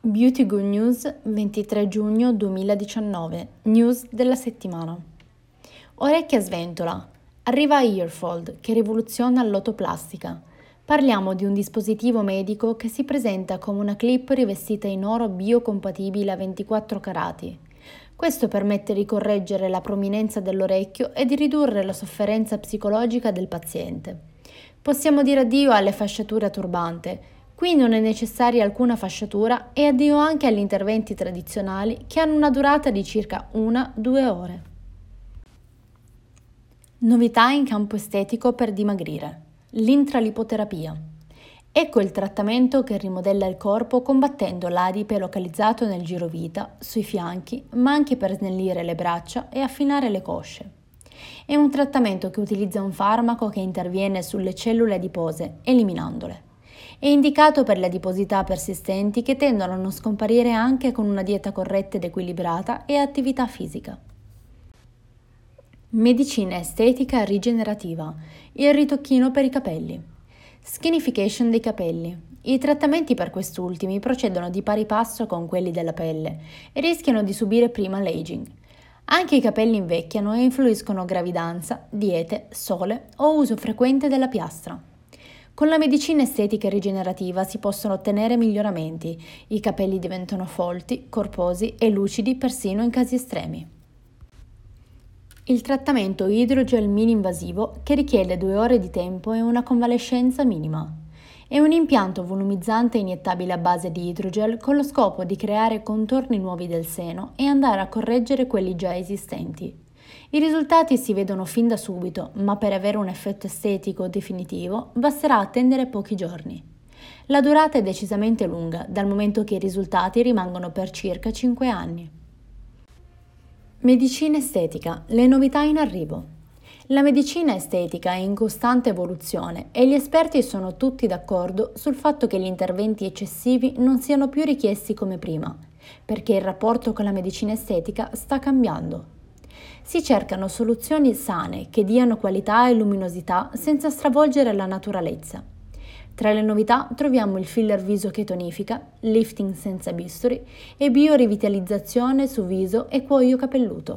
Beauty Good News 23 giugno 2019, news della settimana. Orecchie a sventola. Arriva Earfold che rivoluziona l'otoplastica. Parliamo di un dispositivo medico che si presenta come una clip rivestita in oro biocompatibile a 24 carati. Questo permette di correggere la prominenza dell'orecchio e di ridurre la sofferenza psicologica del paziente. Possiamo dire addio alle fasciature a turbante. Qui non è necessaria alcuna fasciatura e addio anche agli interventi tradizionali che hanno una durata di circa 1-2 ore. Novità in campo estetico per dimagrire. L'intralipoterapia. Ecco il trattamento che rimodella il corpo combattendo l'adipe localizzato nel girovita, sui fianchi, ma anche per snellire le braccia e affinare le cosce. È un trattamento che utilizza un farmaco che interviene sulle cellule adipose, eliminandole. È indicato per le adiposità persistenti che tendono a non scomparire anche con una dieta corretta ed equilibrata e attività fisica. Medicina estetica rigenerativa. Il ritocchino per i capelli. Skinification dei capelli. I trattamenti per quest'ultimi procedono di pari passo con quelli della pelle e rischiano di subire prima l'aging. Anche i capelli invecchiano e influiscono gravidanza, diete, sole o uso frequente della piastra. Con la medicina estetica e rigenerativa si possono ottenere miglioramenti. I capelli diventano folti, corposi e lucidi persino in casi estremi. Il trattamento idrogel mini-invasivo che richiede 2 ore di tempo e una convalescenza minima. È un impianto volumizzante iniettabile a base di idrogel con lo scopo di creare contorni nuovi del seno e andare a correggere quelli già esistenti. I risultati si vedono fin da subito, ma per avere un effetto estetico definitivo basterà attendere pochi giorni. La durata è decisamente lunga, dal momento che i risultati rimangono per circa 5 anni. Medicina estetica, le novità in arrivo. La medicina estetica è in costante evoluzione e gli esperti sono tutti d'accordo sul fatto che gli interventi eccessivi non siano più richiesti come prima, perché il rapporto con la medicina estetica sta cambiando. Si cercano soluzioni sane che diano qualità e luminosità senza stravolgere la naturalezza. Tra le novità troviamo il filler viso che tonifica, lifting senza bisturi e biorivitalizzazione su viso e cuoio capelluto.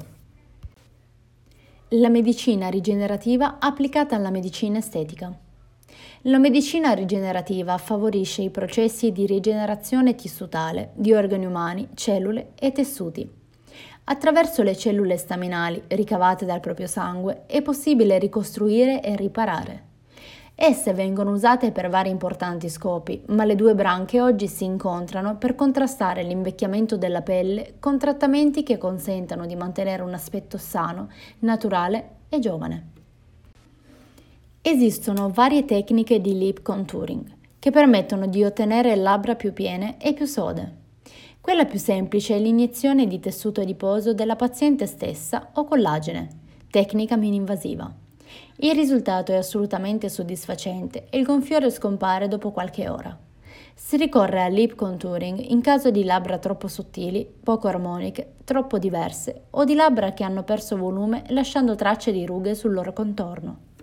La medicina rigenerativa applicata alla medicina estetica. La medicina rigenerativa favorisce i processi di rigenerazione tissutale di organi umani, cellule e tessuti. Attraverso le cellule staminali ricavate dal proprio sangue è possibile ricostruire e riparare. Esse vengono usate per vari importanti scopi, ma le due branche oggi si incontrano per contrastare l'invecchiamento della pelle con trattamenti che consentano di mantenere un aspetto sano, naturale e giovane. Esistono varie tecniche di lip contouring che permettono di ottenere labbra più piene e più sode. Quella più semplice è l'iniezione di tessuto adiposo della paziente stessa o collagene, tecnica mini-invasiva. Il risultato è assolutamente soddisfacente e il gonfiore scompare dopo qualche ora. Si ricorre al lip contouring in caso di labbra troppo sottili, poco armoniche, troppo diverse o di labbra che hanno perso volume lasciando tracce di rughe sul loro contorno.